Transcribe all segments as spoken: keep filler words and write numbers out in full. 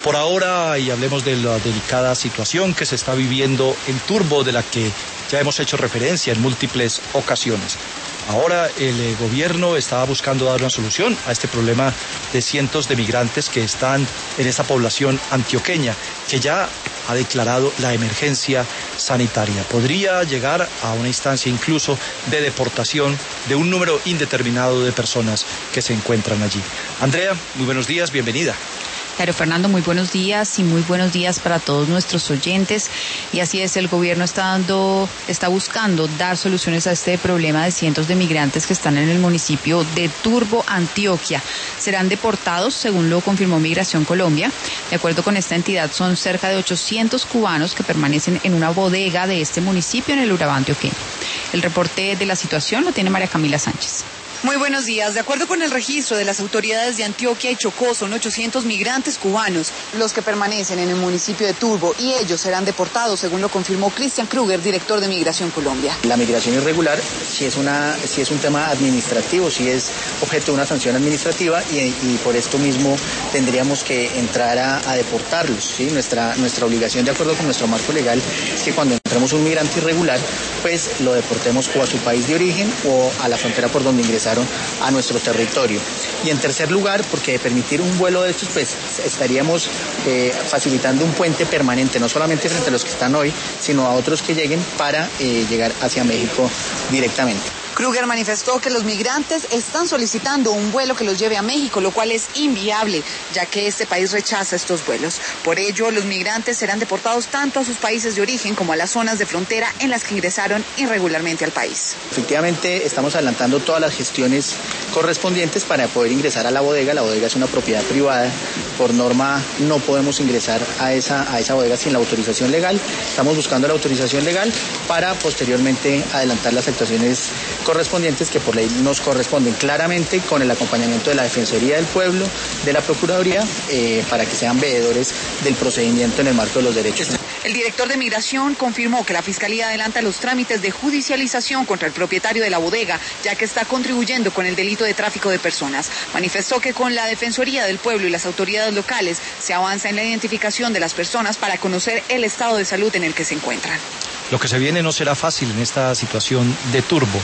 Por ahora, y hablemos de la delicada situación que se está viviendo en Turbo, de la que ya hemos hecho referencia en múltiples ocasiones. Ahora el eh, gobierno está buscando dar una solución a este problema de cientos de migrantes que están en esta población antioqueña, que ya ha declarado la emergencia sanitaria. Podría llegar a una instancia incluso de deportación de un número indeterminado de personas que se encuentran allí. Andrea, muy buenos días, bienvenida. Claro, Fernando, muy buenos días y muy buenos días para todos nuestros oyentes. Y así es, el gobierno está dando, está buscando dar soluciones a este problema de cientos de migrantes que están en el municipio de Turbo, Antioquia. Serán deportados, según lo confirmó Migración Colombia. De acuerdo con esta entidad, son cerca de ochocientos cubanos que permanecen en una bodega de este municipio en el Urabá antioqueño. El reporte de la situación lo tiene María Camila Sánchez. Muy buenos días. De acuerdo con el registro de las autoridades de Antioquia y Chocó, son ochocientos migrantes cubanos los que permanecen en el municipio de Turbo y ellos serán deportados, según lo confirmó Cristian Kruger, director de Migración Colombia. La migración irregular sí es, una, sí es un tema administrativo, sí es objeto de una sanción administrativa y, y por esto mismo tendríamos que entrar a, a deportarlos, ¿sí? Nuestra, nuestra obligación, de acuerdo con nuestro marco legal, es que cuando entramos un migrante irregular, pues lo deportemos o a su país de origen o a la frontera por donde ingresaron a nuestro territorio. Y en tercer lugar, porque de permitir un vuelo de estos, pues estaríamos eh, facilitando un puente permanente, no solamente frente a los que están hoy, sino a otros que lleguen para eh, llegar hacia México directamente. Kruger manifestó que los migrantes están solicitando un vuelo que los lleve a México, lo cual es inviable, ya que este país rechaza estos vuelos. Por ello, los migrantes serán deportados tanto a sus países de origen como a las zonas de frontera en las que ingresaron irregularmente al país. Efectivamente, estamos adelantando todas las gestiones correspondientes para poder ingresar a la bodega. La bodega es una propiedad privada. Por norma, no podemos ingresar a esa, a esa bodega sin la autorización legal. Estamos buscando la autorización legal para posteriormente adelantar las actuaciones correspondientes que por ley nos corresponden, claramente con el acompañamiento de la Defensoría del Pueblo, de la Procuraduría, eh, para que sean veedores del procedimiento en el marco de los derechos. El director de Migración confirmó que la Fiscalía adelanta los trámites de judicialización contra el propietario de la bodega, ya que está contribuyendo con el delito de tráfico de personas. Manifestó que con la Defensoría del Pueblo y las autoridades locales se avanza en la identificación de las personas para conocer el estado de salud en el que se encuentran. Lo que se viene no será fácil en esta situación de Turbo.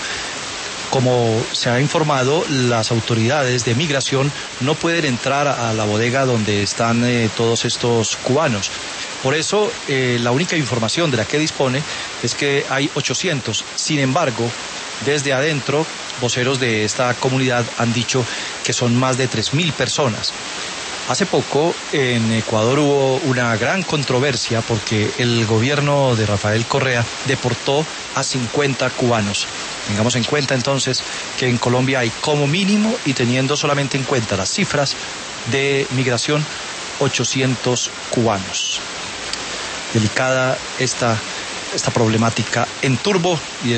Como se ha informado, las autoridades de migración no pueden entrar a la bodega donde están eh, todos estos cubanos. Por eso, eh, la única información de la que dispone es que hay ochocientos. Sin embargo, desde adentro, voceros de esta comunidad han dicho que son más de tres mil personas. Hace poco en Ecuador hubo una gran controversia porque el gobierno de Rafael Correa deportó a cincuenta cubanos. Tengamos en cuenta entonces que en Colombia hay como mínimo, y teniendo solamente en cuenta las cifras de migración, ochocientos cubanos. Delicada esta, esta problemática en Turbo y